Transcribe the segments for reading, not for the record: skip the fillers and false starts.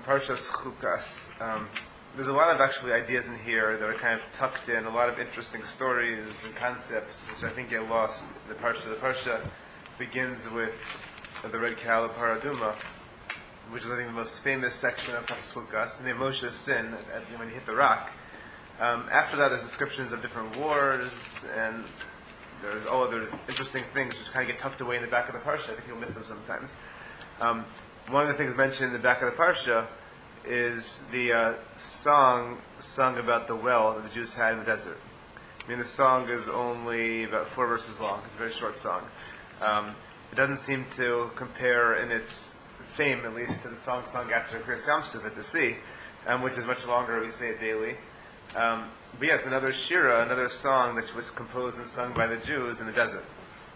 Parshas Chukas. There's a lot of actually ideas in here that are kind of tucked in, a lot of interesting stories and concepts which I think get lost. The Parsha begins with the red cow, the Paraduma, which is I think the most famous section of Parshas Chukas, and the Moshe's sin when he hit the rock. After that, there's descriptions of different wars, and there's all other interesting things which kind of get tucked away in the back of the Parsha. I think you'll miss them sometimes. One of the things mentioned in the back of the Parsha is the song sung about the well that the Jews had in the desert. I mean, the song is only about 4 verses long. It's a very short song. It doesn't seem to compare in its fame, at least, to the song sung after Kriyas Yamsuf at the sea, which is much longer. We say it daily. But yeah, it's another shira, another song that was composed and sung by the Jews in the desert.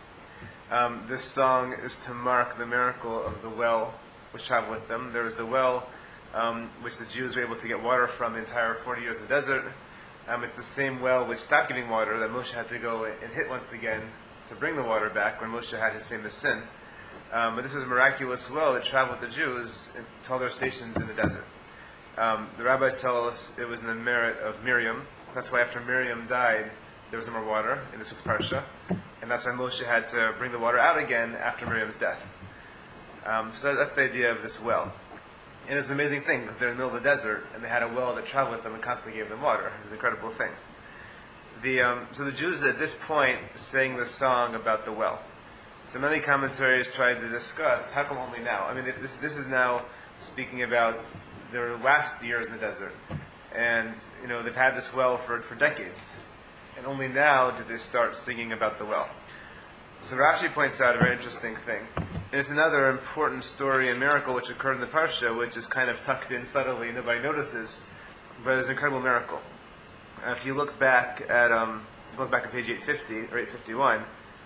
This song is to mark the miracle of the well which traveled with them. There was the well which the Jews were able to get water from the entire 40 years of the desert. It's the same well which stopped giving water that Moshe had to go and hit once again to bring the water back when Moshe had his famous sin. But this is a miraculous well that traveled with the Jews to all their stations in the desert. The rabbis tell us it was in the merit of Miriam. That's why after Miriam died, there was no more water in this parsha. And that's why Moshe had to bring the water out again after Miriam's death. So that's the idea of this well. And it's an amazing thing, because they're in the middle of the desert, and they had a well that traveled with them and constantly gave them water. It's an incredible thing. So the Jews at this point sang the song about the well. So many commentaries tried to discuss, how come only now? I mean, this is now speaking about their last years in the desert. And, they've had this well for decades. And only now did they start singing about the well. So Rashi points out a very interesting thing. And it's another important story and miracle which occurred in the Parsha, which is kind of tucked in subtly, nobody notices, but it's an incredible miracle. If you look back at on page 850 or 851,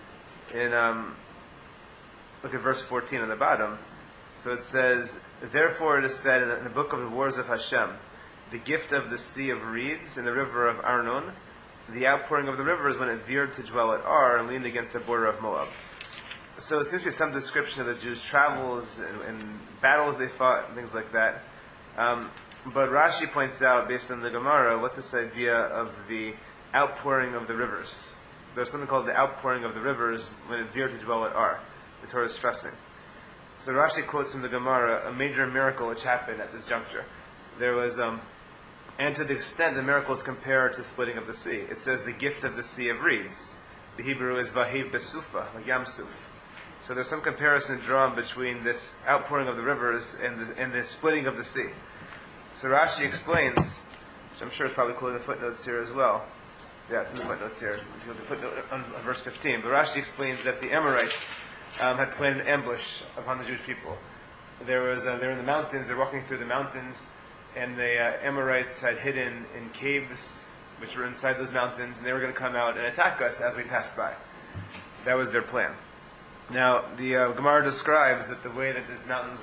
look at verse 14 on the bottom. So it says, "Therefore it is said in the book of the wars of Hashem, the gift of the sea of reeds and the river of Arnon, the outpouring of the rivers when it veered to dwell at Ar and leaned against the border of Moab." So it seems to be some description of the Jews' travels and battles they fought and things like that. But Rashi points out, based on the Gemara, what's this idea of the outpouring of the rivers? There's something called the outpouring of the rivers when it veered to dwell at Ar. The Torah is stressing. So Rashi quotes from the Gemara a major miracle which happened at this juncture. There was, and to the extent the miracle is compared to the splitting of the sea. It says the gift of the sea of reeds. The Hebrew is Vahiv Besufa, like Yamsuf. So there's some comparison drawn between this outpouring of the rivers and the splitting of the sea. So Rashi explains, which I'm sure is probably quoted in the footnotes here as well. Yeah, it's in the footnotes here. If you look at the footnote on verse 15. But Rashi explains that the Amorites had planned an ambush upon the Jewish people. They're in the mountains, they're walking through the mountains, and the Amorites had hidden in caves which were inside those mountains, and they were going to come out and attack us as we passed by. That was their plan. Now, the Gemara describes that the way that these mountains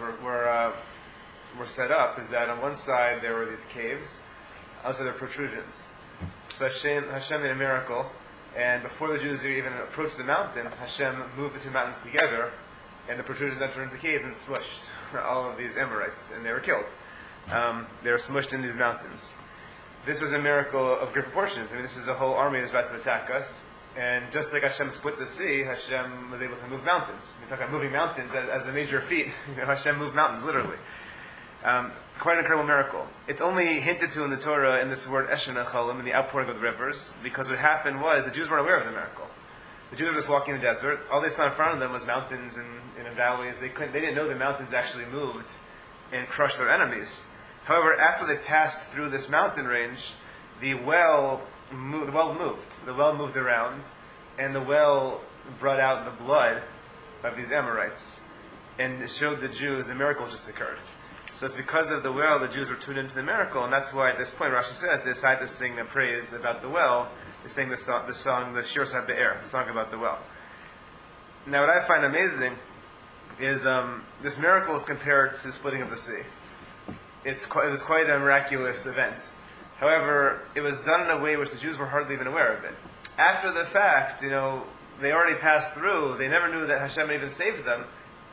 were set up is that on one side there were these caves, also there were protrusions. So Hashem made a miracle, and before the Jews even approached the mountain, Hashem moved the two mountains together, and the protrusions entered into caves and smushed all of these Amorites, and they were killed. They were smushed in these mountains. This was a miracle of great proportions. I mean, this is a whole army that's about to attack us. And just like Hashem split the sea, Hashem was able to move mountains. We talk about moving mountains as a major feat. Hashem moved mountains, literally. Quite an incredible miracle. It's only hinted to in the Torah in this word Eshena Cholim, in the outpouring of the rivers, because what happened was the Jews weren't aware of the miracle. The Jews were just walking in the desert. All they saw in front of them was mountains and valleys. They didn't know the mountains actually moved and crushed their enemies. However, after they passed through this mountain range, the well moved. The well moved around, and the well brought out the blood of these Amorites, and it showed the Jews the miracle just occurred. So it's because of the well the Jews were tuned into the miracle, and that's why at this point Rashi says they decided to sing a praise about the well. They sang the song, the Shir HaBe'er, the song about the well. Now, what I find amazing is this miracle is compared to the splitting of the sea. It was quite a miraculous event. However, it was done in a way which the Jews were hardly even aware of it. After the fact, they already passed through. They never knew that Hashem had even saved them.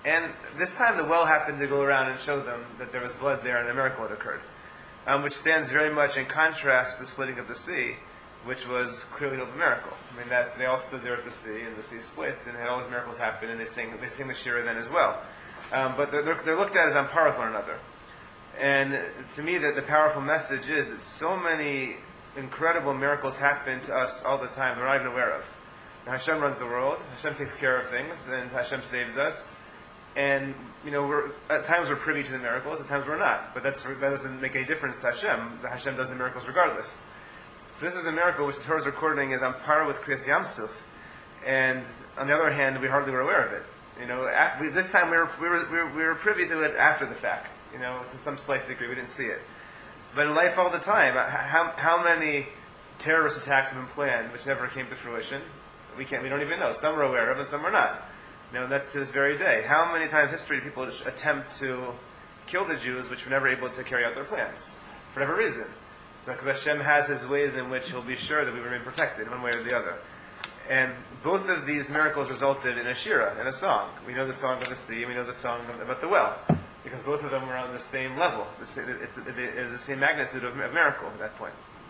And this time the well happened to go around and show them that there was blood there and a miracle had occurred, which stands very much in contrast to the splitting of the sea, which was clearly no miracle. I mean, they all stood there at the sea, and the sea split, and had all these miracles happen, and they sing the Shira then as well. But they're looked at as on par with one another. And to me, the powerful message is that so many incredible miracles happen to us all the time we're not even aware of. Now, Hashem runs the world, Hashem takes care of things, and Hashem saves us. And, at times we're privy to the miracles, at times we're not. But that doesn't make any difference to Hashem. Hashem does the miracles regardless. This is a miracle which the Torah is recording is on par with Kriyas Yamsuf. And on the other hand, we hardly were aware of it. This time we were privy to it after the fact. To some slight degree, we didn't see it. But in life all the time, how many terrorist attacks have been planned which never came to fruition? We don't even know. Some we're aware of and some we're not. That's to this very day. How many times in history do people attempt to kill the Jews which were never able to carry out their plans? For whatever reason. So because Hashem has His ways in which He'll be sure that we remain protected one way or the other. And both of these miracles resulted in a shira, in a song. We know the song of the sea, and we know the song about the well. Because both of them were on the same level. It's the same magnitude of miracle at that point.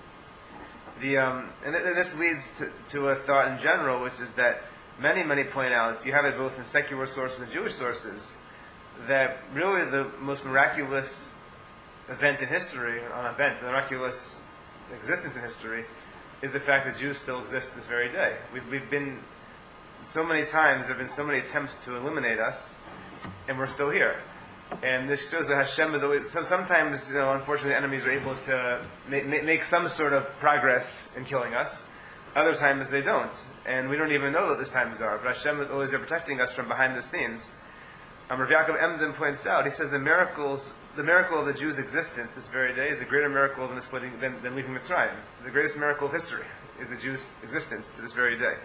And this leads to a thought in general, which is that many point out, you have it both in secular sources and Jewish sources, that really the most miraculous event in history, the miraculous existence in history, is the fact that Jews still exist this very day. We've been, so many times, there have been so many attempts to eliminate us, and we're still here. And this shows that Hashem is always, sometimes, unfortunately, enemies are able to make some sort of progress in killing us. Other times they don't. And we don't even know what those times are. But Hashem is always there protecting us from behind the scenes. Rav Yaakov Emden points out, he says the miracle of the Jews' existence this very day is a greater miracle than leaving Mitzrayim. It's the greatest miracle of history, is the Jews' existence to this very day.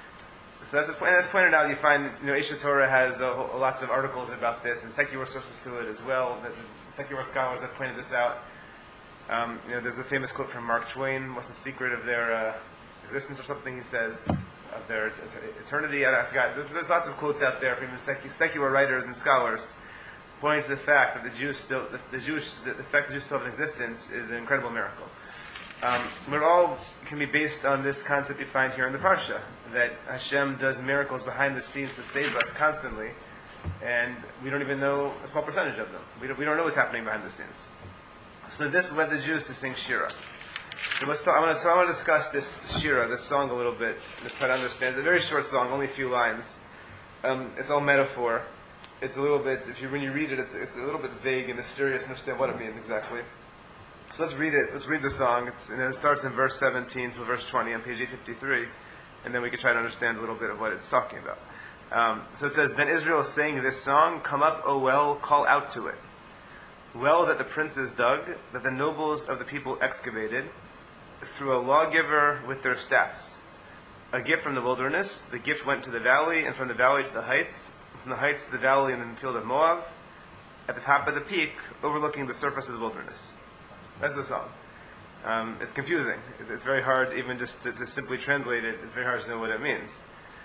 So that's pointed out. You find, Aish Torah has lots of articles about this and secular sources to it as well. The secular scholars have pointed this out. There's a famous quote from Mark Twain. What's the secret of their existence or something? He says of their eternity. I forgot. There's lots of quotes out there from secular writers and scholars pointing to the fact that the fact that Jews still have an existence is an incredible miracle. But it all can be based on this concept you find here in the Parsha, that Hashem does miracles behind the scenes to save us constantly, and we don't even know a small percentage of them. We don't know what's happening behind the scenes. So this led the Jews to sing Shira. So I want to discuss this Shira, this song a little bit, just try to understand. It's a very short song, only a few lines. It's all metaphor. It's a little bit, when you read it, it's a little bit vague and mysterious to understand what it means exactly. So let's read it. Let's read the song. It starts in verse 17 to verse 20 on page 853, and then we can try to understand a little bit of what it's talking about. So it says, "Then Israel sang this song, 'Come up, O well, call out to it. Well that the princes dug, that the nobles of the people excavated, through a lawgiver with their staffs. A gift from the wilderness, the gift went to the valley, and from the valley to the heights, from the heights to the valley and the field of Moab, at the top of the peak, overlooking the surface of the wilderness." That's the song. It's confusing. It's very hard, even just to simply translate it, it's very hard to know what it means.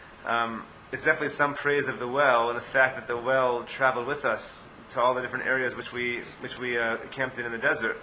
It's definitely some praise of the well, and the fact that the well traveled with us to all the different areas which we camped in the desert.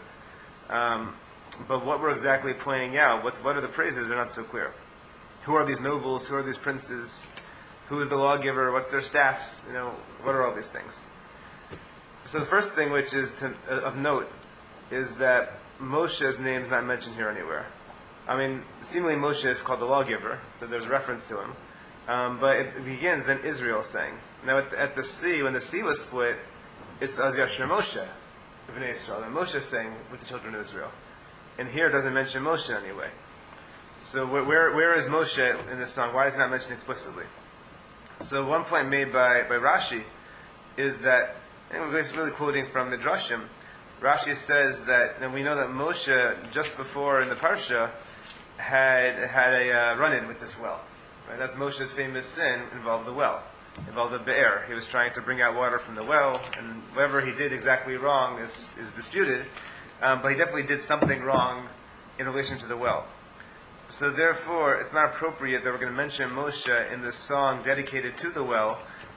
But what we're exactly pointing out, what are the praises, are not so clear. Who are these nobles? Who are these princes? Who is the lawgiver? What's their staffs? What are all these things? So the first thing which is of note is that Moshe's name is not mentioned here anywhere. I mean, seemingly Moshe is called the lawgiver, so there's a reference to him. But it begins, then Israel sang. Now at the sea, when the sea was split, it's Az Yashir Moshe, Bnei Israel, and Moshe sang with the children of Israel. And here it doesn't mention Moshe anyway. So where is Moshe in this song? Why is it not mentioned explicitly? So one point made by Rashi is that, and we're really quoting from Midrashim, Rashi says that, and we know that Moshe, just before in the Parsha, had a run-in with this well. Right? That's Moshe's famous sin, involved the well, involved the Be'er. He was trying to bring out water from the well, and whatever he did exactly wrong is disputed, but he definitely did something wrong in relation to the well. So therefore, it's not appropriate that we're going to mention Moshe in this song dedicated to the well,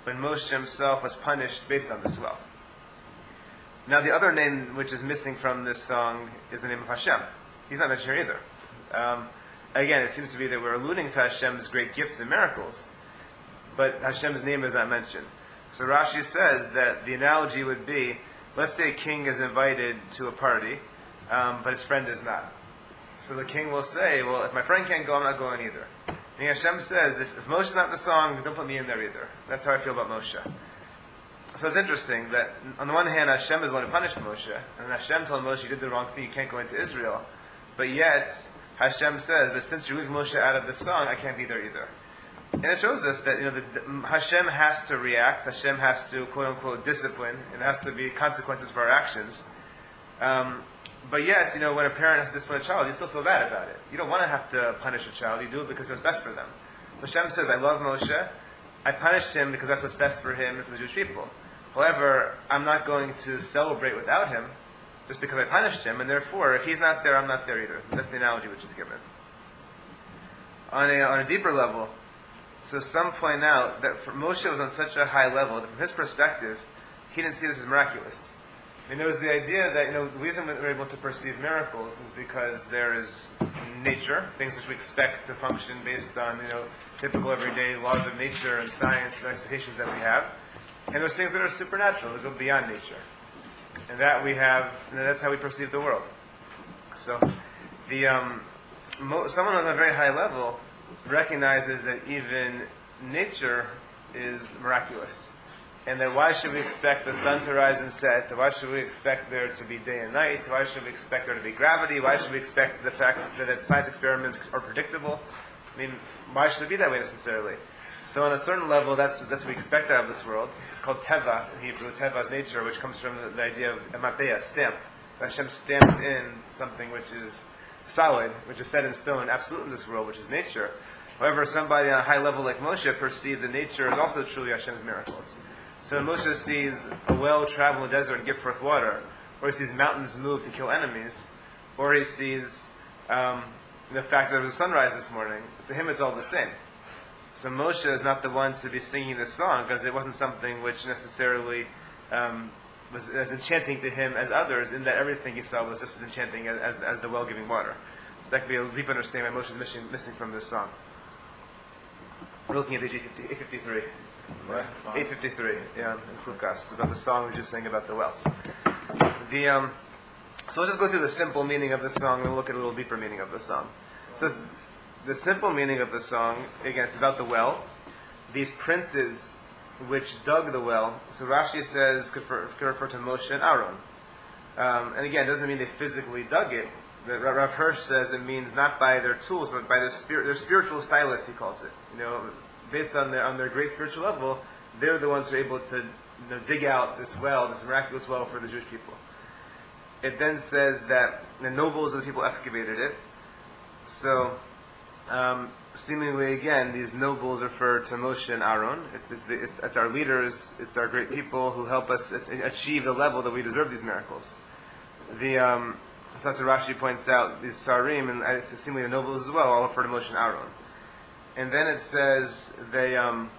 when Moshe himself was punished based on this well. Now the other name which is missing from this song is the name of Hashem. He's not mentioned here either. Again, it seems to be that we're alluding to Hashem's great gifts and miracles, but Hashem's name is not mentioned. So Rashi says that the analogy would be, let's say a king is invited to a party, but his friend is not. So the king will say, well, if my friend can't go, I'm not going either. And Hashem says, if Moshe's not in the song, don't put me in there either. That's how I feel about Moshe. So it's interesting that on the one hand, Hashem is the one who punished Moshe, and Hashem told Moshe, you did the wrong thing, you can't go into Israel. But yet, Hashem says that since you leave Moshe out of the song, I can't be there either. And it shows us that Hashem has to react, Hashem has to quote unquote discipline, and there has to be consequences for our actions. But yet, when a parent has to discipline a child, you still feel bad about it. You don't want to have to punish a child, you do it because it's best for them. So Hashem says, I love Moshe, I punished him because that's what's best for him and for the Jewish people. However, I'm not going to celebrate without him just because I punished him, and therefore, if he's not there, I'm not there either. That's the analogy which is given. On a deeper level, so some point out that Moshe was on such a high level that from his perspective, he didn't see this as miraculous. There was the idea that the reason we're able to perceive miracles is because there is nature, things which we expect to function based on typical everyday laws of nature and science and expectations that we have, and there's things that are supernatural, that go beyond nature, and that we have, that's how we perceive the world. So, someone on a very high level recognizes that even nature is miraculous. And then why should we expect the sun to rise and set? Why should we expect there to be day and night? Why should we expect there to be gravity? Why should we expect the fact that science experiments are predictable? Why should it be that way necessarily? So on a certain level, that's what we expect out of this world. It's called teva in Hebrew. Teva is nature, which comes from the idea of emapeya, stamp. Hashem stamped in something which is solid, which is set in stone, absolute in this world, which is nature. However, somebody on a high level like Moshe perceives that nature is also truly Hashem's miracles. So when Moshe sees a well travel in the desert and give forth water, or he sees mountains move to kill enemies, or he sees the fact that there was a sunrise this morning, to him it's all the same. So Moshe is not the one to be singing this song because it wasn't something which necessarily was as enchanting to him as others, in that everything he saw was just as enchanting as the well giving water. So that could be a deep understanding why Moshe is missing from this song. We're looking at page 853. Right. 853, in Chukas, about the song we just sang about the well. So let's just go through the simple meaning of the song, and we'll look at a little deeper meaning of the song. So the simple meaning of the song, again, it's about the well. These princes which dug the well, so Rashi says, could refer to Moshe and Aaron. And again, it doesn't mean they physically dug it. Rav Hirsch says it means not by their tools, but by their spiritual stylus, he calls it. Based on their great spiritual level, they're the ones who are able to dig out this well, this miraculous well for the Jewish people. It then says that the nobles of the people excavated it. So, seemingly again, these nobles refer to Moshe and Aaron. It's our leaders, it's our great people who help us achieve the level that we deserve these miracles. So that's what Rashi points out, these Sarim, and seemingly the nobles as well, all refer to Moshe and Aaron. And then it says it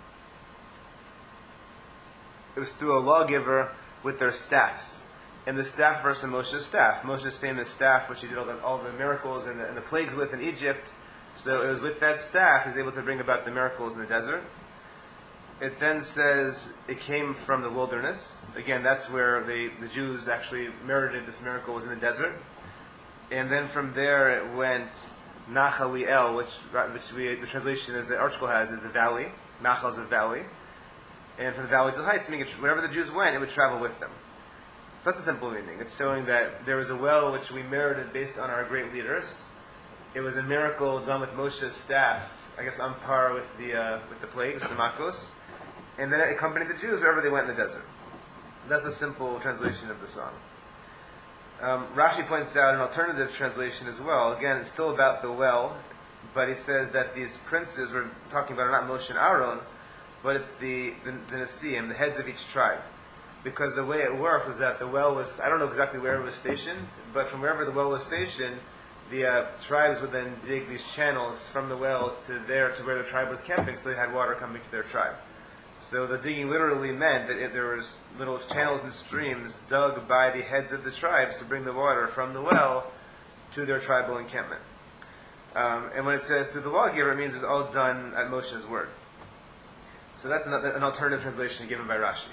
was through a lawgiver with their staffs. And the staff verse of Moshe's staff. Moshe's famous staff, which he did all the miracles and the plagues with in Egypt. So it was with that staff he was able to bring about the miracles in the desert. It then says it came from the wilderness. Again, that's where the Jews actually merited this miracle, was in the desert. And then from there it went Nachaliel, which the translation is, the article has, is the valley. Nachal is a valley. And from the valley to the heights, meaning wherever the Jews went, it would travel with them. So that's a simple meaning. It's showing that there was a well which we merited based on our great leaders. It was a miracle done with Moshe's staff, I guess on par with the plagues, the Makos. And then it accompanied the Jews wherever they went in the desert. That's a simple translation of the song. Rashi points out an alternative translation as well. Again, it's still about the well, but he says that these princes we're talking about are not Moshe and Aaron, but it's the Nesiim, the heads of each tribe. Because the way it worked was that the well was, I don't know exactly where it was stationed, but from wherever the well was stationed, the tribes would then dig these channels from the well to where the tribe was camping, so they had water coming to their tribe. So the digging literally meant that there was little channels and streams dug by the heads of the tribes to bring the water from the well to their tribal encampment. And when it says through the lawgiver, it means it's all done at Moshe's word. So that's an alternative translation given by Rashi.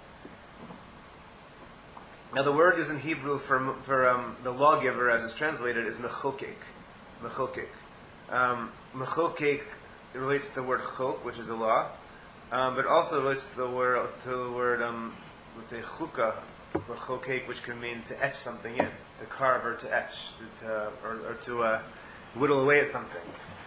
Now the word used in Hebrew for the lawgiver, as it's translated, is mechokek. Mechokek. Mechokek relates to the word chok, which is a law, but also relates to the word let's say chukah, or chokek, which can mean to etch something in, to carve or to etch, or to whittle away at something.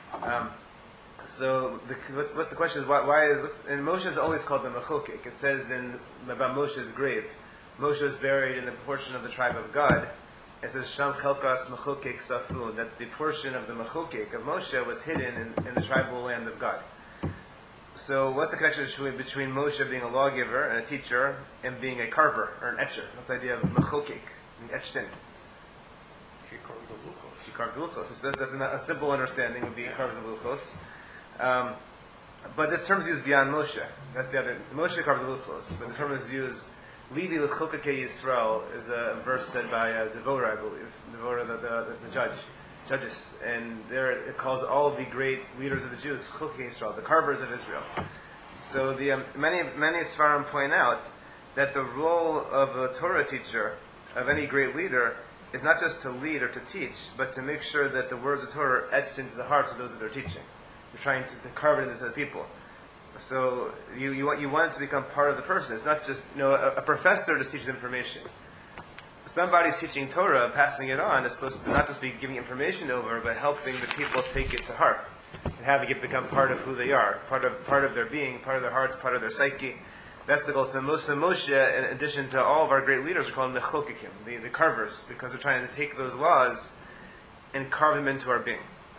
So what's the question is why is and Moshe is always called the mechokek. It says about Moshe's grave. Moshe was buried in the portion of the tribe of Gad. It says Sham Chelkas Mechokek Safu, that the portion of the Mechokek of Moshe was hidden in the tribal land of Gad. So what's the connection between Moshe being a lawgiver and a teacher and being a carver or an etcher? What's the idea of Mechokek, being etched in? He carved the luchos. He carved the luchos. So that's a simple understanding would be he carves the luchos. But this term is used beyond Moshe. That's the other. Moshe carved the luchos, but the term is used. Livi l'chokekei Yisrael is a verse said by Devorah, I believe. Devorah, the judges. And there it calls all of the great leaders of the Jews, chokekei Yisrael, the carvers of Israel. So many Sfarim point out that the role of a Torah teacher, of any great leader, is not just to lead or to teach, but to make sure that the words of Torah are etched into the hearts of those that they're teaching. You're trying to carve it into the people. So you want it to become part of the person. It's not just a professor just teaches information. Somebody's teaching Torah, passing it on, is supposed to not just be giving information over, but helping the people take it to heart and having it become part of who they are, part of their being, part of their hearts, part of their psyche. That's the goal. So Moshe, in addition to all of our great leaders, are called mechokekim, the carvers, because they're trying to take those laws and carve them into our being.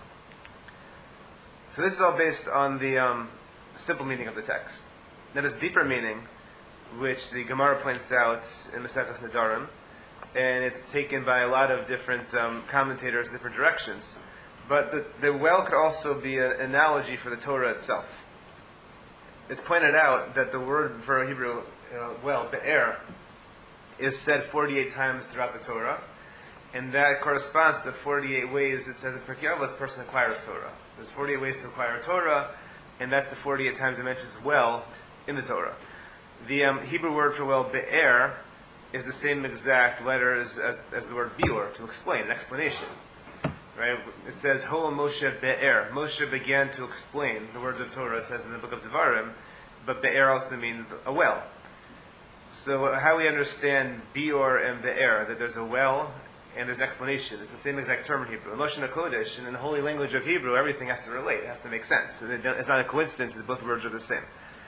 So this is all based on the simple meaning of the text. Now this deeper meaning, which the Gemara points out in Maseches Nedarim, and it's taken by a lot of different commentators in different directions. But the well could also be an analogy for the Torah itself. It's pointed out that the word for Hebrew, well, be'er, is said 48 times throughout the Torah, and that corresponds to the 48 ways it says in Pirkei Avos a person acquires Torah. There's 48 ways to acquire Torah, and that's the 48 times it mentions well in the Torah. The Hebrew word for well, be'er, is the same exact letter as the word biur, to explain, an explanation. Right? It says, Ho Moshe be'er. Moshe began to explain the words of Torah, it says in the book of Devarim, but be'er also means a well. So how we understand biur and be'er, that there's a well and there's an explanation. It's the same exact term in Hebrew. In Lashon HaKodesh, and in the holy language of Hebrew, everything has to relate. It has to make sense. It's not a coincidence that both words are the same.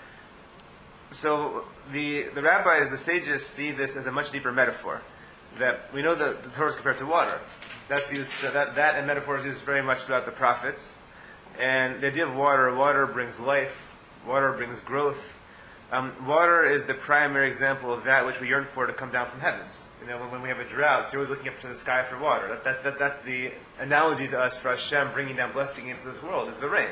So the rabbis, the sages, see this as a much deeper metaphor. That we know that the Torah is compared to water. That's used, that and metaphor is used very much throughout the prophets. And the idea of water brings life. Water brings growth. Water is the primary example of that which we yearn for to come down from heavens. When we have a drought, so you're always looking up to the sky for water. That's the analogy to us for Hashem bringing down blessing into this world, is the rain.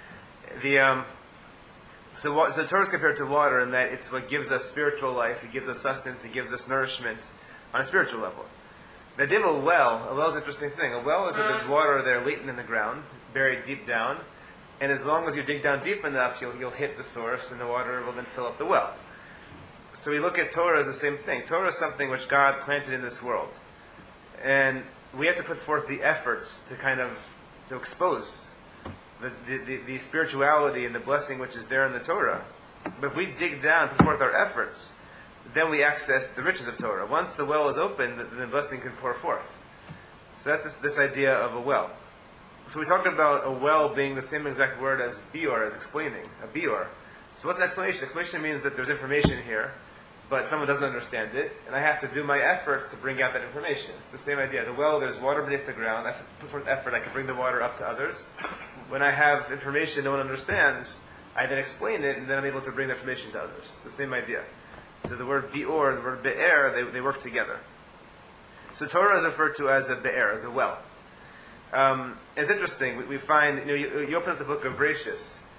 So the Torah is compared to water in that it's what gives us spiritual life, it gives us sustenance, it gives us nourishment on a spiritual level. The idea of a well is an interesting thing. A well is that there's water there latent in the ground, buried deep down, and as long as you dig down deep enough, you'll hit the source, and the water will then fill up the well. So we look at Torah as the same thing. Torah is something which God planted in this world. And we have to put forth the efforts to expose the spirituality and the blessing which is there in the Torah. But if we dig down, put forth our efforts, then we access the riches of Torah. Once the well is open, the blessing can pour forth. So that's this idea of a well. So we talked about a well being the same exact word as biur, as explaining, a biur. So what's an explanation? Explanation means that there's information here, but someone doesn't understand it, and I have to do my efforts to bring out that information. It's the same idea. The well, there's water beneath the ground. I have to put forth effort. I can bring the water up to others. When I have information no one understands, I then explain it, and then I'm able to bring the information to others. It's the same idea. So the word biur and the word be'er, they work together. So Torah is referred to as a be'er, as a well. It's interesting. We find, you open up the book of Bereshis,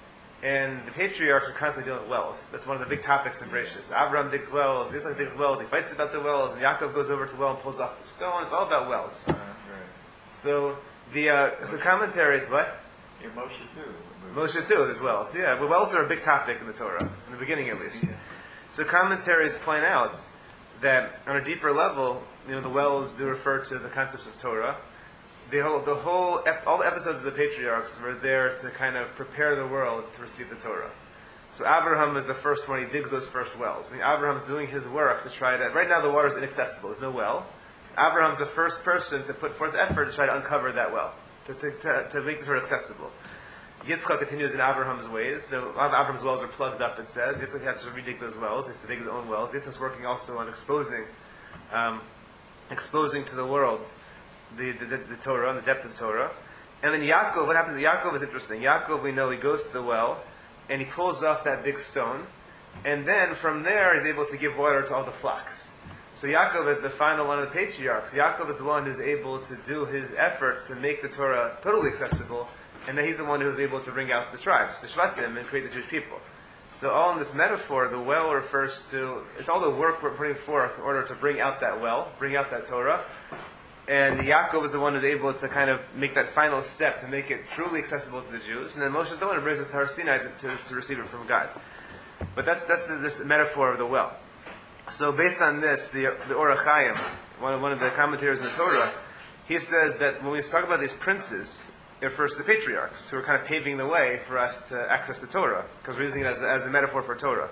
And the patriarchs are constantly dealing with wells. That's one of the big topics in Bereshis. Abraham digs wells, Yitzchak digs wells, he fights about the wells, and Yaakov goes over to the well and pulls off the stone. It's all about wells. Right. So so commentaries, what? Yeah, Moshe too. Moshe too, as wells. Yeah, well, wells are a big topic in the Torah, in the beginning at least. So commentaries point out that on a deeper level, the wells do refer to the concepts of Torah. All the episodes of the patriarchs were there to kind of prepare the world to receive the Torah. So Abraham is the first one, he digs those first wells. I mean, Abraham's doing his work to try to, right now the water is inaccessible, there's no well. Abraham's the first person to put forth effort to try to uncover that well, to make the Torah accessible. Yitzchak continues in Abraham's ways. A lot of Abraham's wells are plugged up, it says. Yitzchak has to redig those wells, he has to dig his own wells. Yitzchak's working also on exposing to the world the Torah and the depth of Torah. And then Yaakov, what happens to Yaakov is interesting. Yaakov, we know, he goes to the well and he pulls off that big stone, and then from there he's able to give water to all the flocks. So Yaakov is the final one of the patriarchs. Yaakov is the one who's able to do his efforts to make the Torah totally accessible, and then he's the one who's able to bring out the tribes, the Shvatim, and create the Jewish people. So all in this metaphor, the well refers to, it's all the work we're putting forth in order to bring out that well, bring out that Torah. And Yaakov is the one who's able to kind of make that final step to make it truly accessible to the Jews. And then Moshe is the one who brings us to Har Sinai to receive it from God. But that's this metaphor of the well. So based on this, the Or HaChaim, one of the commentators in the Torah, he says that when we talk about these princes, it refers to the patriarchs who are kind of paving the way for us to access the Torah, because we're using it as a metaphor for Torah.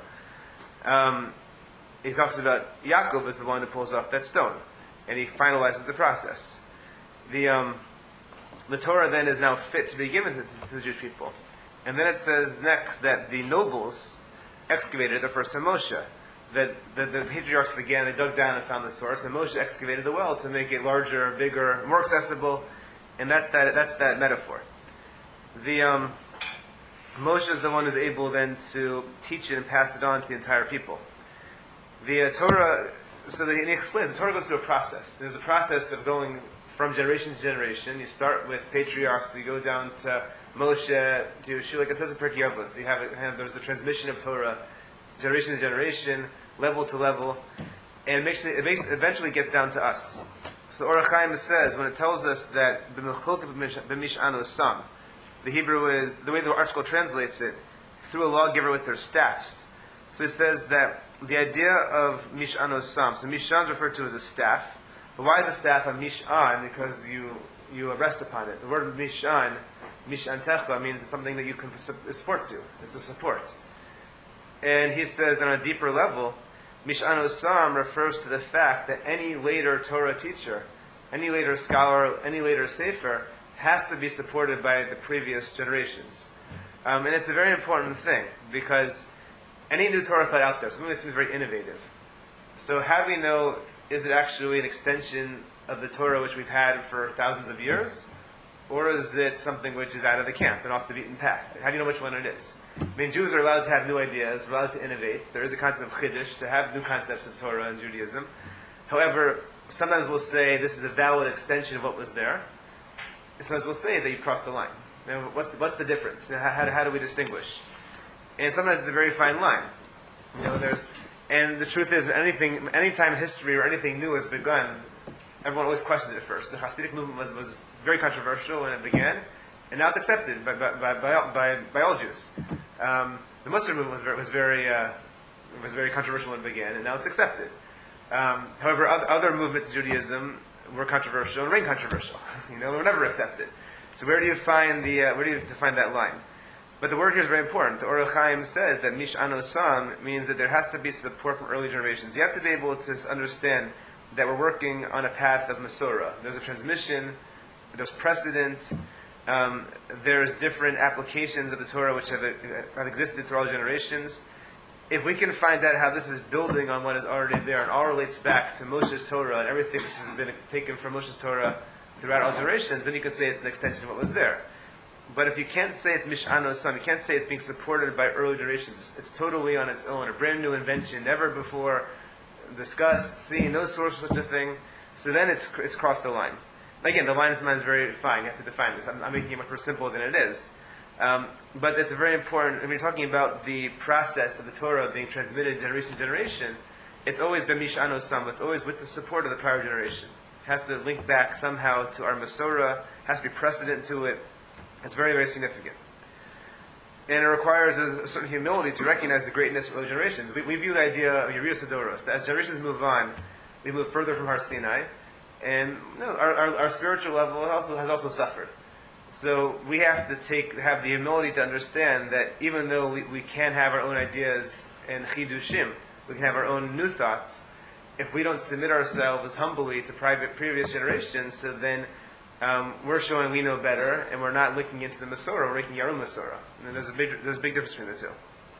He talks about Yaakov as the one who pulls off that stone, and he finalizes the process. The Torah then is now fit to be given to the Jewish people. And then it says next that the nobles excavated the first time Moshe. That the patriarchs began, they dug down and found the source, and Moshe excavated the well to make it larger, bigger, more accessible, and that's that metaphor. The Moshe is the one who's able then to teach it and pass it on to the entire people. The Torah, he explains, the Torah goes through a process. There's a process of going from generation to generation. You start with patriarchs, you go down to Moshe, to Yeshua, like it says in Pirkei Avos. There's the transmission of Torah, generation to generation, level to level, and it eventually gets down to us. So the Or HaChaim says, when it tells us that b'mish'anu sam, the Hebrew is, the way the article translates it, through a lawgiver with their staffs. So it says that the idea of mish'anu sam, so mish'an is referred to as a staff, but why is a staff a mish'an? Because you rest upon it. The word mish'an techa, means it's something that you can, it supports you. It's a support. And he says that on a deeper level, Mish'anu Sam refers to the fact that any later Torah teacher, any later scholar, any later sefer, has to be supported by the previous generations. And it's a very important thing, because any new Torah thought out there, something that seems very innovative. So how do we know, is it actually an extension of the Torah which we've had for thousands of years? Or is it something which is out of the camp and off the beaten path? How do you know which one it is? I mean, Jews are allowed to have new ideas, we're allowed to innovate. There is a concept of Chiddush, to have new concepts of Torah and Judaism. However, sometimes we'll say this is a valid extension of what was there. Sometimes we'll say that you've crossed the line. You know, what's the difference? How do we distinguish? And sometimes it's a very fine line. And the truth is, anytime history or anything new has begun, everyone always questions it first. The Hasidic movement was very controversial when it began, and now it's accepted by all Jews. The Muslim movement was very controversial when it began, and now it's accepted. However, other movements in Judaism were controversial and remain controversial. They were never accepted. So where do you find that line? But the word here is very important. The Or HaChaim says that Mish'anu Sam means that there has to be support from early generations. You have to be able to understand that we're working on a path of Masorah. There's a transmission, there's precedent, there's different applications of the Torah which have existed through all generations. If we can find out how this is building on what is already there and all relates back to Moshe's Torah and everything which has been taken from Moshe's Torah throughout all generations, then you can say it's an extension of what was there. But if you can't say it's Mish'anu Sam, you can't say it's being supported by early generations. It's totally on its own, a brand new invention, never before discussed, seen, no source for such a thing. So then it's crossed the line. Again, the line sometimes is very fine. You have to define this. I'm making it much more simple than it is. But it's very important, when we're talking about the process of the Torah being transmitted generation to generation, it's always been Mish'an Osam, it's always with the support of the prior generation. It has to link back somehow to our Masorah, has to be precedent to it. It's very, very significant. And it requires a certain humility to recognize the greatness of those generations. We view the idea of Yeriyos Hadoros, that as generations move on, we move further from Har Sinai, and our spiritual level has also suffered. So we have to have the humility to understand that even though we can have our own ideas and chidushim, we can have our own new thoughts, if we don't submit ourselves humbly to previous generations, so then we're showing we know better, and we're not looking into the Masorah, we're making our own Masorah. And there's a big difference between the two.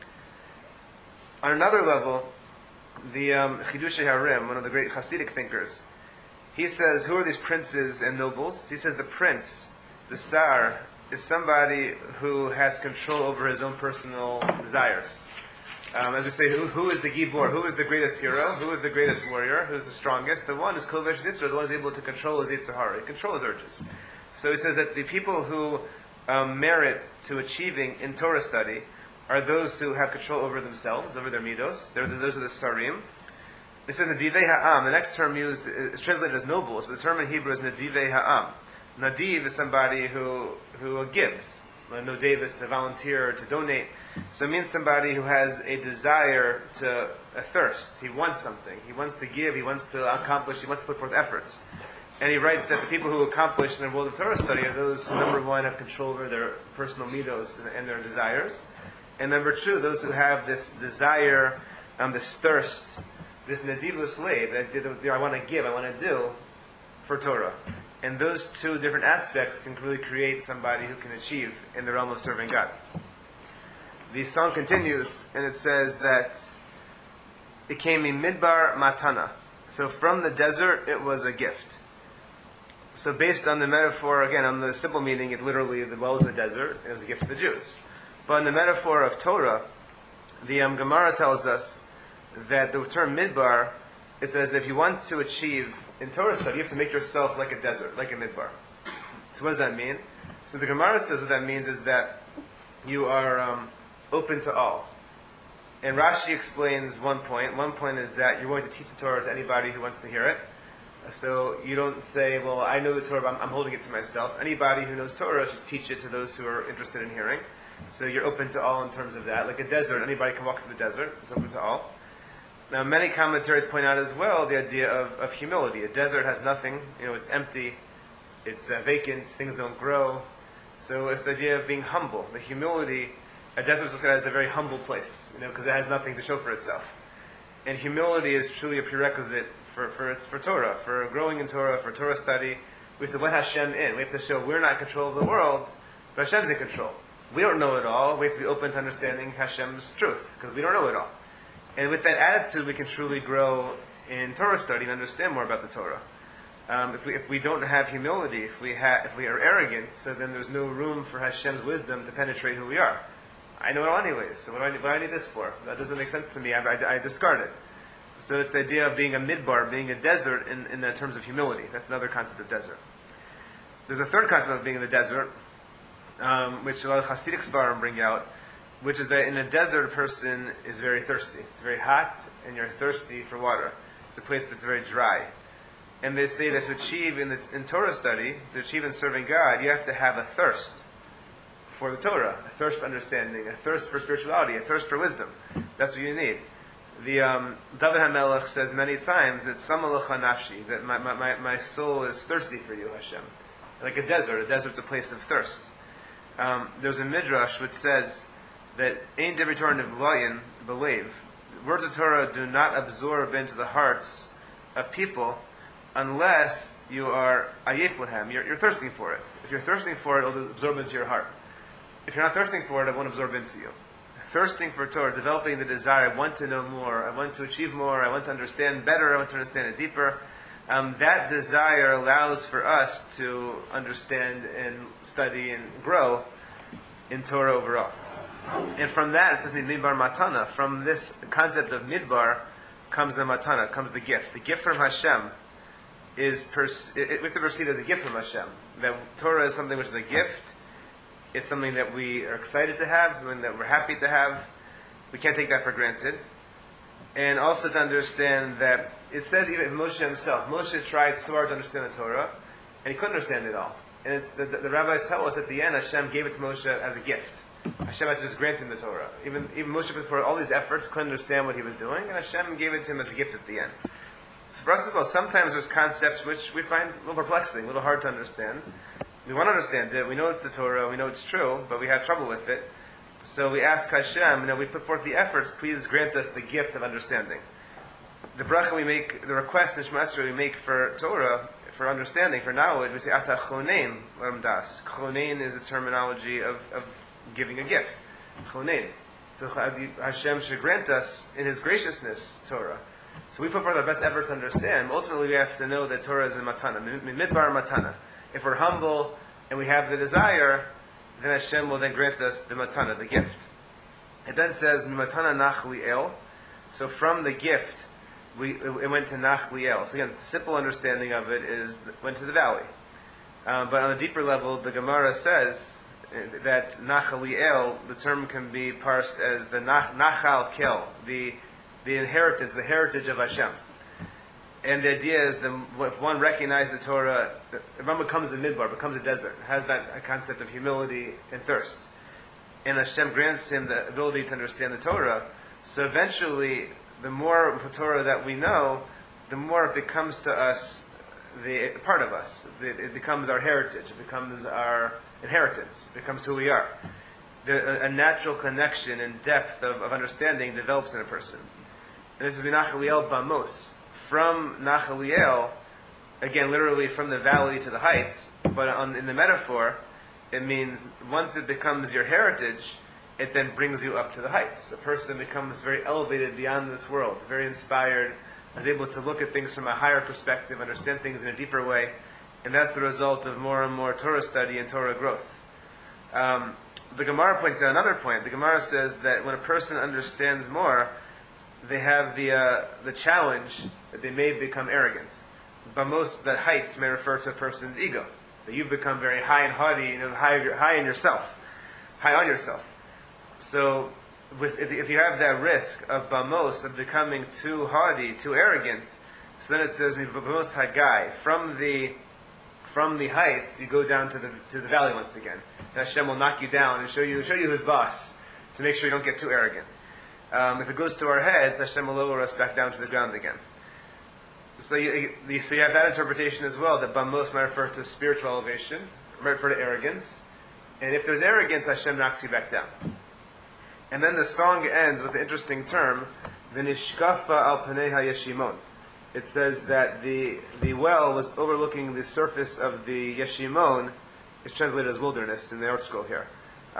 On another level, the Chidushei Harim, one of the great Hasidic thinkers, he says, who are these princes and nobles? He says the prince, the Sar, is somebody who has control over his own personal desires. As we say, who is the Gibor? Who is the greatest hero? Who is the greatest warrior? Who is the strongest? The one is Kovesh Yitzhak, the one who is able to control his Yetzer Hara, control his urges. So he says that the people who merit to achieving in Torah study are those who have control over themselves, over their midos. Those are the Sarim. It says Nadivei Ha'am. The next term used is translated as nobles, but the term in Hebrew is Nadivei Ha'am. Nadiv is somebody who gives. Nodev is to volunteer, to donate. So it means somebody who has a desire a thirst. He wants something. He wants to give. He wants to accomplish. He wants to put forth efforts. And he writes that the people who accomplish in the world of Torah study are those who, number one, have control over their personal midos and their desires. And number two, those who have this desire, this thirst, this nadivus slave, that I want to give, I want to do for Torah. And those two different aspects can really create somebody who can achieve in the realm of serving God. The song continues, and it says that it came in Midbar Matana. So from the desert, it was a gift. So based on the metaphor, again, on the simple meaning, it literally, the well was the desert, it was a gift to the Jews. But in the metaphor of Torah, the Gemara tells us that the term Midbar, it says that if you want to achieve in Torah study, you have to make yourself like a desert, like a Midbar. So what does that mean? So the Gemara says what that means is that you are open to all. And Rashi explains one point. One point is that you're going to teach the Torah to anybody who wants to hear it. So you don't say, well, I know the Torah, but I'm holding it to myself. Anybody who knows Torah should teach it to those who are interested in hearing. So you're open to all in terms of that. Like a desert, anybody can walk through the desert. It's open to all. Now, many commentaries point out as well the idea of humility. A desert has nothing. It's empty. It's vacant. Things don't grow. So it's the idea of being humble. The humility, a desert is a very humble place, because it has nothing to show for itself. And humility is truly a prerequisite for Torah, for growing in Torah, for Torah study. We have to let Hashem in. We have to show we're not in control of the world, but Hashem's in control. We don't know it all. We have to be open to understanding Hashem's truth, because we don't know it all. And with that attitude, we can truly grow in Torah study and understand more about the Torah. If we don't have humility, if we are arrogant, so then there's no room for Hashem's wisdom to penetrate who we are. I know it all anyways, so what do I need this for? That doesn't make sense to me. I discard it. So it's the idea of being a midbar, being a desert in the terms of humility. That's another concept of desert. There's a third concept of being in the desert, which a lot of Hasidic Svarim bring out, which is that in a desert, a person is very thirsty. It's very hot, and you're thirsty for water. It's a place that's very dry. And they say that to achieve in Torah study, to achieve in serving God, you have to have a thirst for the Torah, a thirst for understanding, a thirst for spirituality, a thirst for wisdom. That's what you need. The David HaMelech says many times that Samalacha Nafshi, that my soul is thirsty for you, Hashem. Like a desert. A desert's a place of thirst. There's a midrash which says that Ein Divrei Torah Nivlayin Belev, words of Torah do not absorb into the hearts of people unless you are ayef lehem. You're thirsting for it. If you're thirsting for it, it'll absorb into your heart. If you're not thirsting for it, it won't absorb into you. Thirsting for Torah, developing the desire, I want to know more, I want to achieve more, I want to understand better, I want to understand it deeper. That desire allows for us to understand and study and grow in Torah overall. And from that, it says Midbar Matana. From this concept of Midbar comes the Matana, comes the gift. The gift from Hashem we have to perceive it as a gift from Hashem. That Torah is something which is a gift. It's something that we are excited to have, something that we're happy to have. We can't take that for granted. And also to understand that it says even Moshe himself, Moshe tried so hard to understand the Torah, and he couldn't understand it all. And it's the rabbis tell us at the end, Hashem gave it to Moshe as a gift. Hashem had to just grant him the Torah. Even Moshe, for all these efforts, couldn't understand what he was doing, and Hashem gave it to him as a gift at the end. So for us as well, sometimes there's concepts which we find a little perplexing, a little hard to understand. We want to understand it, we know it's the Torah, we know it's true, but we have trouble with it. So we ask Hashem, we put forth the efforts, please grant us the gift of understanding. The bracha we make, the request in Shema Esrei we make for Torah, for understanding, for knowledge, we say, Ata chonein l'am das. Chonein is a terminology of giving a gift. Chonein. So Hashem should grant us, in His graciousness, Torah. So we put forth our best efforts to understand. Ultimately, we have to know that Torah is a matana, midbar matana. If we're humble and we have the desire, then Hashem will then grant us the matana, the gift. It then says, matana nach li'el. So from the gift, it went to nach li'el. So again, the simple understanding of it is, went to the valley. But on a deeper level, the Gemara says that nach li'el, the term can be parsed as the nachal kel, the inheritance, the heritage of Hashem. And the idea is that if one recognizes the Torah, if one becomes a midbar, becomes a desert, has that concept of humility and thirst. And Hashem grants him the ability to understand the Torah, so eventually, the more Torah that we know, the more it becomes to us the part of us. It becomes our heritage, it becomes our inheritance, it becomes who we are. A natural connection and depth of understanding develops in a person. And this is Nachaliel Bamos. From Nachaliel, again, literally from the valley to the heights, but in the metaphor, it means once it becomes your heritage, it then brings you up to the heights. A person becomes very elevated beyond this world, very inspired, is able to look at things from a higher perspective, understand things in a deeper way, and that's the result of more and more Torah study and Torah growth. The Gemara points out another point. The Gemara says that when a person understands more, they have the challenge that they may become arrogant. But most that heights may refer to a person's ego. That you've become very high and haughty, high in yourself, high on yourself. So, if you have that risk of bamos, of becoming too haughty, too arrogant, so then it says bamos hagai, from the heights you go down to the valley once again. And Hashem will knock you down and show you His boss to make sure you don't get too arrogant. If it goes to our heads, Hashem will lower us back down to the ground again. So you have that interpretation as well, that bamos might refer to spiritual elevation, might refer to arrogance. And if there's arrogance, Hashem knocks you back down. And then the song ends with the interesting term, V'nishkafa al panei ha-yeshimon. It says that the well was overlooking the surface of the Yeshimon. It's translated as wilderness in the Art Scroll here.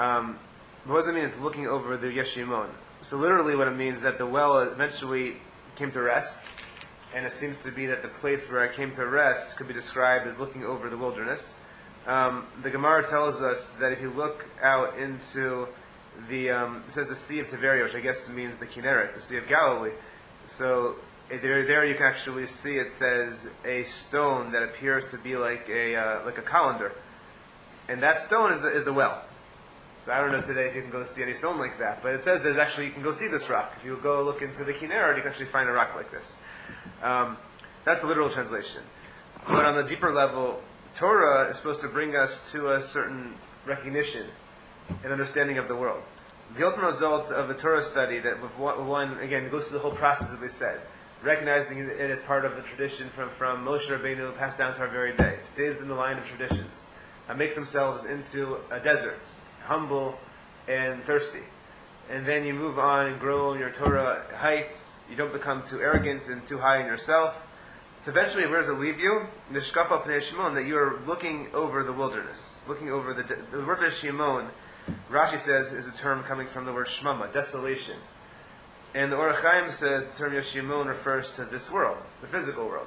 What does it mean? It's looking over the Yeshimon. So literally what it means is that the well eventually came to rest, and it seems to be that the place where it came to rest could be described as looking over the wilderness. The Gemara tells us that if you look out into it says the Sea of Tiberia, which I guess means the Kinneret, the Sea of Galilee. So there you can actually see, it says, a stone that appears to be like a colander. And that stone is the well. So I don't know today if you can go see any stone like that, but it says there's actually, you can go see this rock. If you go look into the Kinneret, you can actually find a rock like this. That's the literal translation. But on the deeper level, Torah is supposed to bring us to a certain recognition and understanding of the world. The ultimate result of the Torah study, that with one again goes through the whole process that we said, recognizing it as part of the tradition from Moshe Rabbeinu passed down to our very day, stays in the line of traditions, makes themselves into a desert, humble and thirsty. And then you move on and grow in your Torah heights. You don't become too arrogant and too high in yourself. So eventually, where does it leave you? Nishkafa pnei Shimon, that you are looking over the wilderness, looking over the word Shimon. Rashi says is a term coming from the word shmama, desolation. And the Orach Chaim says the term Yeshimon refers to this world, the physical world.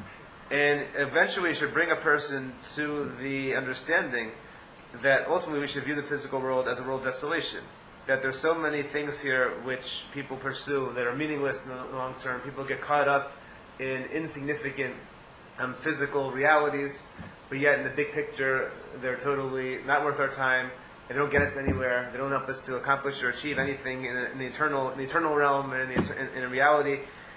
And eventually it should bring a person to the understanding that ultimately we should view the physical world as a world of desolation. That there's so many things here which people pursue that are meaningless in the long term. People get caught up in insignificant physical realities, but yet in the big picture they're totally not worth our time. they don't get us anywhere. They don't help us to accomplish or achieve anything in the eternal realm and in a reality.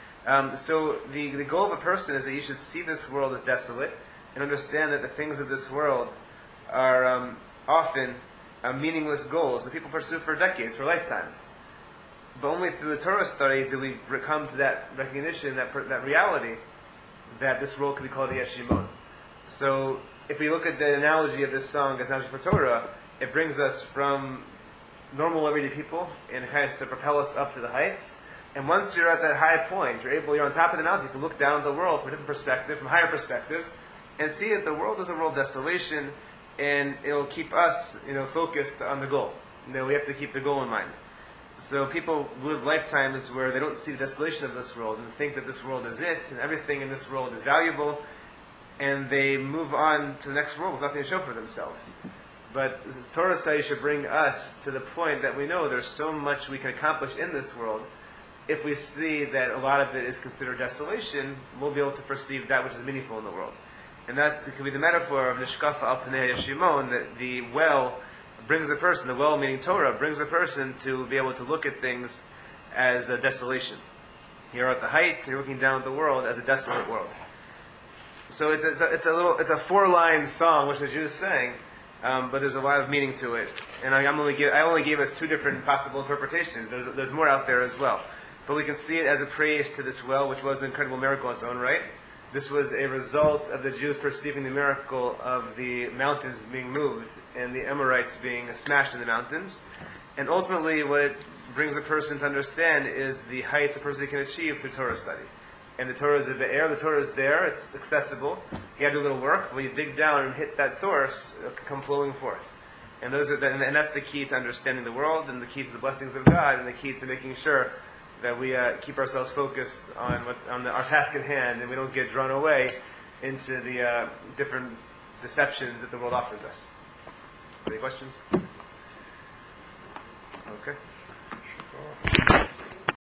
So the goal of a person is that you should see this world as desolate and understand that the things of this world are often meaningless goals that people pursue for decades, for lifetimes. But only through the Torah study do we come to that recognition, that reality, that this world can be called the Yeshimon. So if we look at the analogy of this song as analogy for Torah, it brings us from normal everyday people and kind of to propel us up to the heights. And once you're at that high point, you're on top of the mountain, you can look down at the world from a different perspective, from a higher perspective, and see that the world is a world of desolation, and it'll keep us, focused on the goal. We have to keep the goal in mind. So people live lifetimes where they don't see the desolation of this world and think that this world is it, and everything in this world is valuable, and they move on to the next world with nothing to show for themselves. But the Torah study should bring us to the point that we know there's so much we can accomplish in this world. If we see that a lot of it is considered desolation, we'll be able to perceive that which is meaningful in the world. And that could be the metaphor of Nishkafa al Pnei Yeshimon, that the well brings a person, the well meaning Torah, brings a person to be able to look at things as a desolation. You're at the heights, you're looking down at the world as a desolate world. So it's a 4-line song which the Jews sang, but there's a lot of meaning to it. And I only gave us 2 different possible interpretations. There's more out there as well. But we can see it as a praise to this well, which was an incredible miracle in its own right. This was a result of the Jews perceiving the miracle of the mountains being moved and the Amorites being smashed in the mountains. And ultimately, what it brings a person to understand is the heights a person can achieve through Torah study. And the Torah is in the air, the Torah is there, it's accessible. You have to do a little work. When you dig down and hit that source, it can come flowing forth. And that's the key to understanding the world, and the key to the blessings of God, and the key to making sure that we keep ourselves focused on our task at hand, and we don't get drawn away into the different deceptions that the world offers us. Any questions? Okay. Sure.